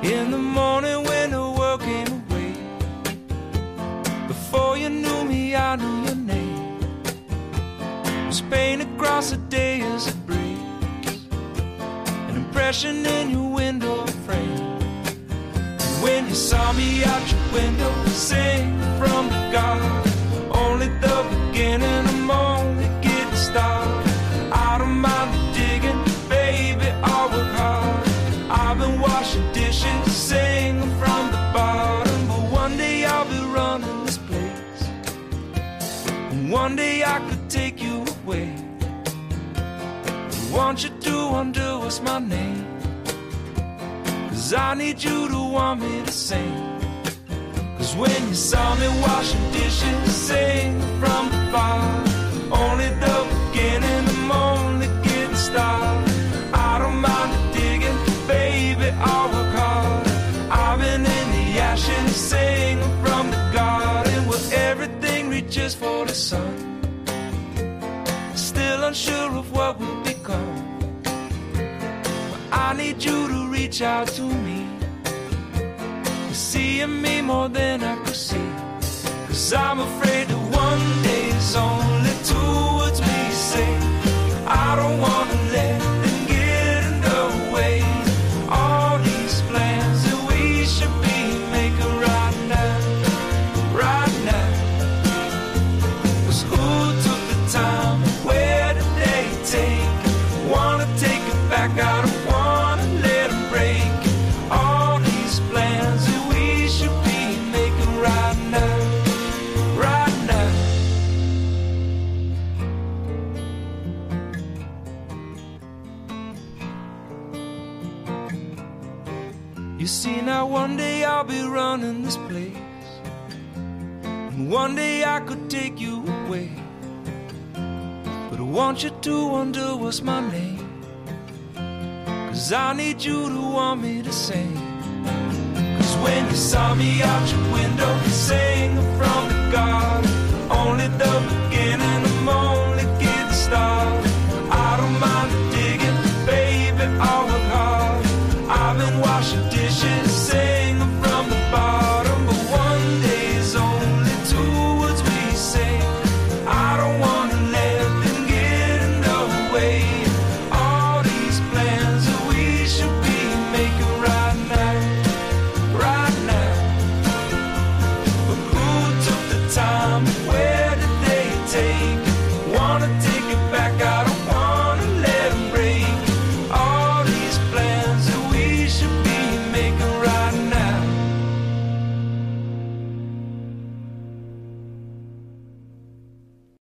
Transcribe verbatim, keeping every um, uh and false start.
In the morning when the world came away, before you knew me, I knew your name. It was painted across the day as it breaks, an impression in your window frame. And when you saw me out your window, sing from the garden, only the beginning, I'm only getting started. I don't mind the digging, baby, I'll work hard. I've been washing dishes, singing from the bottom, but one day I'll be running this place, and one day I could take you away. I want you to wonder what's my name, 'cause I need you to want me to sing. 'Cause when you saw me washing dishes, singing from the bottom, only the beginning, I'm only getting started. I don't mind the digging, baby, I'll work hard. I've been in the ashes, singing from the garden, where everything reaches for the sun, still unsure of what will become. But I need you to reach out to me, seeing me more than I could see. 'Cause I'm afraid that one day is only two words we say. I don't wanna let them get in the way. All these plans that we should be making right now, right now. 'Cause who took the time? Where did they take it? Wanna take it back, I don't wanna let them break it. All these plans that we should be making right now, right now. You see, now one day I'll be running this place, and one day I could take you away. But I want you to wonder what's my name, 'cause I need you to want me to sing. 'Cause when you saw me out your window, singing from the garden, only the beginning, I'm only getting started. I don't mind the digging, baby, I'll work hard. I've been washing dishes, singing